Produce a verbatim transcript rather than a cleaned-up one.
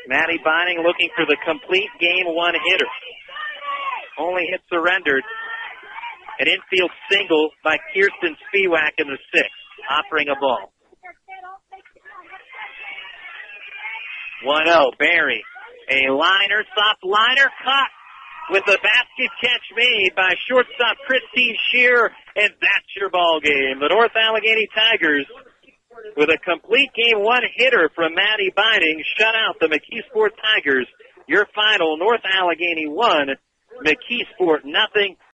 Maddie Binding looking for the complete game one hitter. Only hit surrendered. An infield single by Kirsten Spiewak in the sixth, offering a ball. one oh, Barry. A liner, soft liner, caught with a basket catch made by shortstop Christine Shear, and that's your ball game. The North Allegheny Tigers, with a complete game one hitter from Maddie Binding, shut out the McKeesport Tigers. Your final, North Allegheny one, McKeesport nothing.